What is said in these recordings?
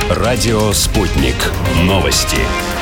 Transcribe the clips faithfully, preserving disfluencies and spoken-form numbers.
Радио «Спутник». Новости.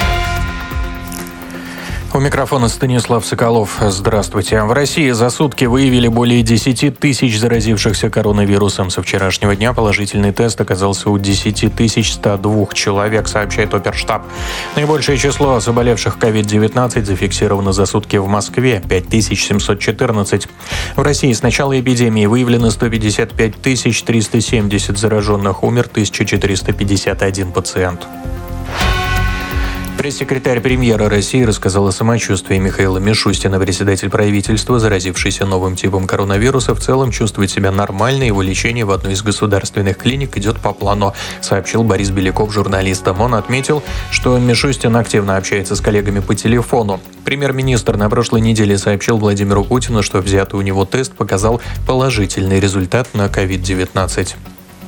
У микрофона Станислав Соколов. Здравствуйте. В России за сутки выявили более десять тысяч заразившихся коронавирусом. Со вчерашнего дня положительный тест оказался у десять тысяч сто два человек, сообщает Оперштаб. Наибольшее число заболевших ковид девятнадцать зафиксировано за сутки в Москве – пять тысяч семьсот четырнадцать. В России с начала эпидемии выявлено сто пятьдесят пять тысяч триста семьдесят зараженных, умер тысяча четыреста пятьдесят один пациент. Пресс-секретарь премьера России рассказал о самочувствии Михаила Мишустина. Председатель правительства, заразившийся новым типом коронавируса, в целом чувствует себя нормально. Его лечение в одной из государственных клиник идет по плану, сообщил Борис Беляков журналистам. Он отметил, что Мишустин активно общается с коллегами по телефону. Премьер-министр на прошлой неделе сообщил Владимиру Путину, что взятый у него тест показал положительный результат на ковид девятнадцать.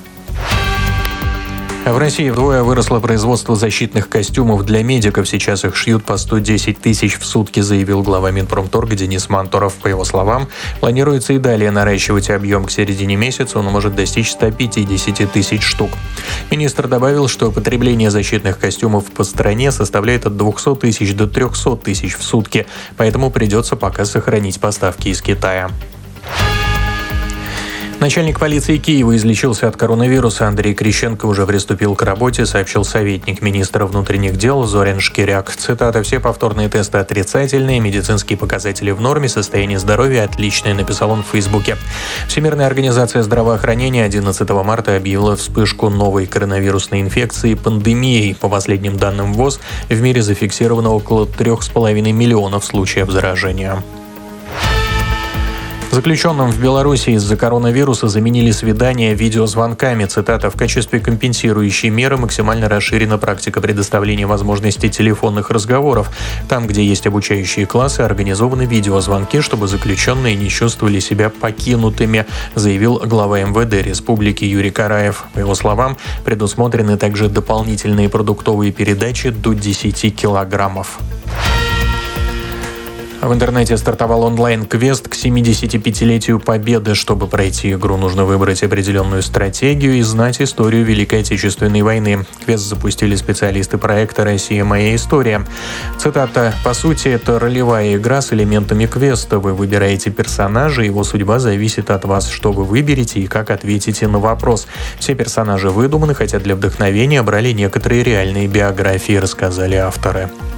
В России вдвое выросло производство защитных костюмов для медиков. Сейчас их шьют по сто десять тысяч в сутки, заявил глава Минпромторга Денис Мантуров. По его словам, планируется и далее наращивать объем. К середине месяца он может достичь ста пятидесяти тысяч штук. Министр добавил, что потребление защитных костюмов по стране составляет от двухсот тысяч до трехсот тысяч в сутки, поэтому придется пока сохранить поставки из Китая. Начальник полиции Киева излечился от коронавируса. Андрей Крещенко уже приступил к работе, сообщил советник министра внутренних дел Зорян Шкиряк. Цитата: «Все повторные тесты отрицательные, медицинские показатели в норме, состояние здоровья отличное», написал он в Фейсбуке. Всемирная организация здравоохранения одиннадцатого марта объявила вспышку новой коронавирусной инфекции пандемией. По последним данным ВОЗ, в мире зафиксировано около трех с половиной миллионов случаев заражения. Заключенным в Беларуси из-за коронавируса заменили свидания видеозвонками. Цитата: «В качестве компенсирующей меры максимально расширена практика предоставления возможности телефонных разговоров. Там, где есть обучающие классы, организованы видеозвонки, чтобы заключенные не чувствовали себя покинутыми», заявил глава эм вэ дэ республики Юрий Караев. По его словам, предусмотрены также дополнительные продуктовые передачи до десяти килограммов. В интернете стартовал онлайн-квест к семидесятипятилетию Победы. Чтобы пройти игру, нужно выбрать определенную стратегию и знать историю Великой Отечественной войны. Квест запустили специалисты проекта «Россия. Моя история». Цитата: «По сути, это ролевая игра с элементами квеста. Вы выбираете персонажа, его судьба зависит от вас, что вы выберете и как ответите на вопрос. Все персонажи выдуманы, хотя для вдохновения брали некоторые реальные биографии», рассказали авторы.